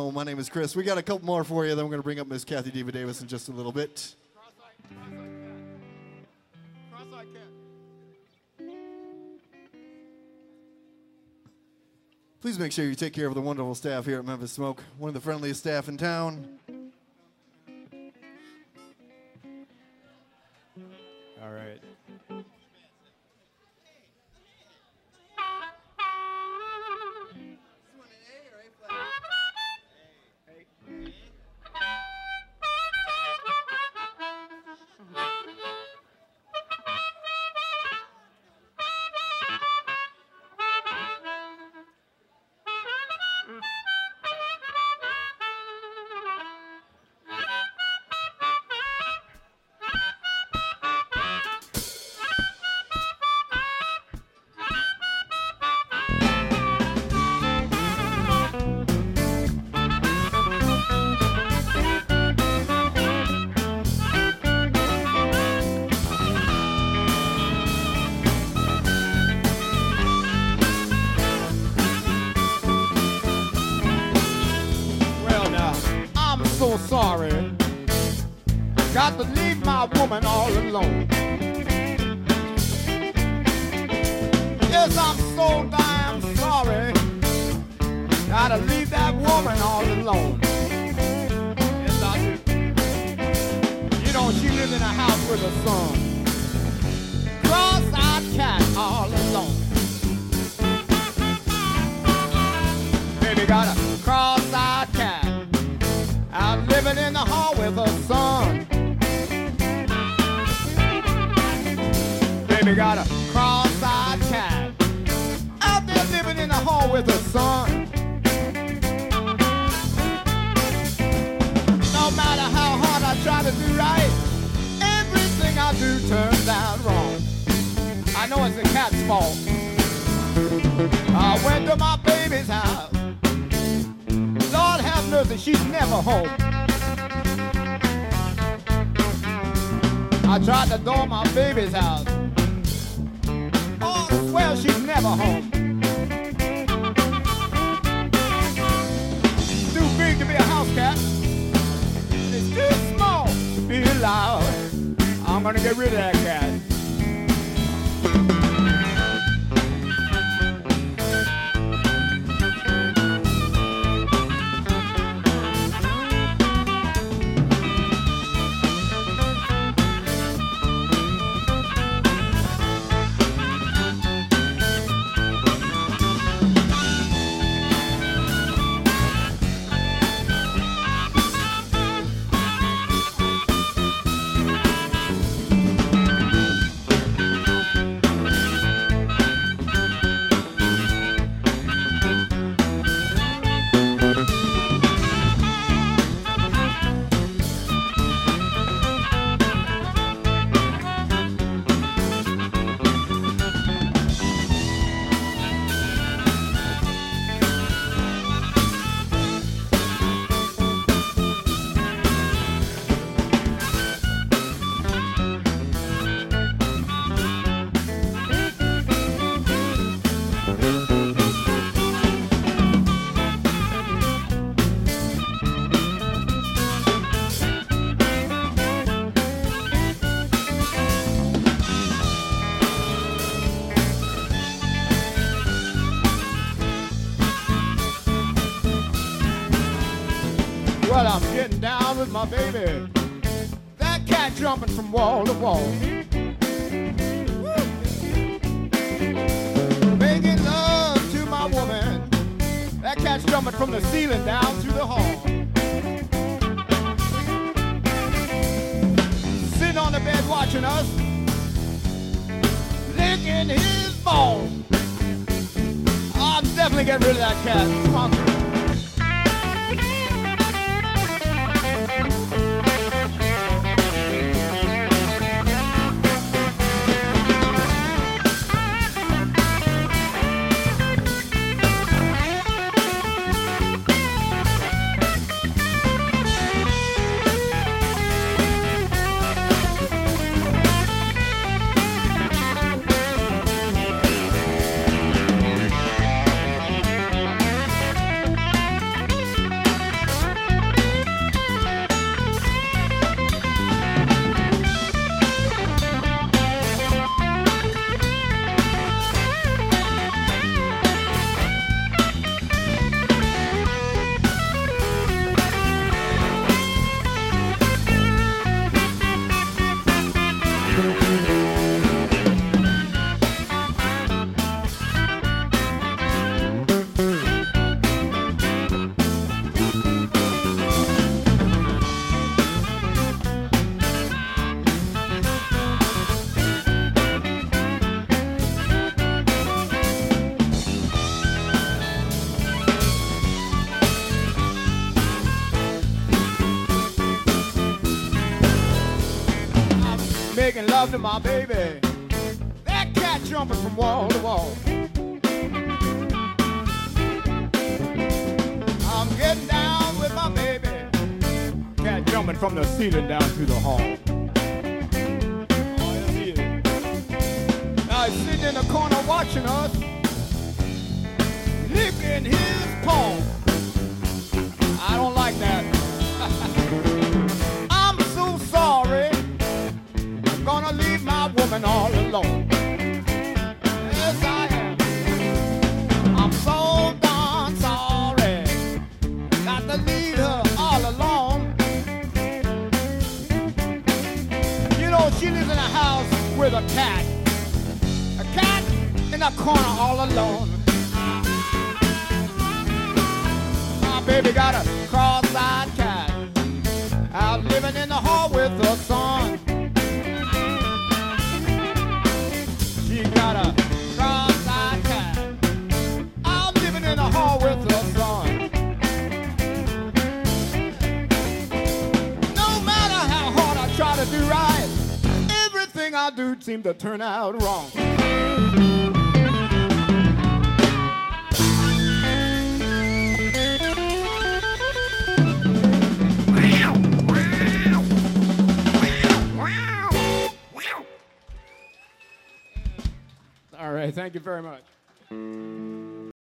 home. My name is Chris. We got a couple more for you. Then we're going to bring up Miss Kathy Diva Davis in just a little bit. Cross-eyed cat. Please make sure you take care of the wonderful staff here at Memphis Smoke. One of the friendliest staff in town. All right. Sorry, got to leave my woman all alone. Yes, I'm so damn sorry, gotta leave that woman all alone. Yes, I do. You know, she lives in a house with her son. Cross-eyed cat all alone. Baby got a cross-eyed cat out living in the hall with her son. Baby got a cross-eyed cat out there living in the hall with her son. No matter how hard I try to do right, everything I do turns out wrong. I know it's the cat's fault. I went to my baby's house. Lord have mercy, she's never home. I tried to door my baby's house. Oh, I swear she's never home. She's too big to be a house cat. It's too small to be loud. I'm gonna get rid of that cat. Well, I'm getting down with my baby. That cat jumping from wall to wall. Woo. Making love to my woman. That cat's jumping from the ceiling down to the hall. Sitting on the bed watching us, licking his balls. I'm definitely getting rid of that cat. Come on, girl. making love to my baby. That cat jumping from wall to wall. I'm getting down with my baby. Cat jumping from the ceiling down to the hall. Oh, yes, he is. Now he's sitting in the corner watching us, licking his paw. I don't like that. I'm so sorry. I'm gonna leave my woman all alone. Yes, I am. I'm so darn sorry. Got to leave her all alone. You know, she lives in a house with a cat. A cat in a corner all alone. My baby got a cross-eyed cat out living in the hall with her son. She got a cross-eyed cat out living in the hall with her son. No matter how hard I try to do right, everything I do seems to turn out wrong. All right, thank you very much.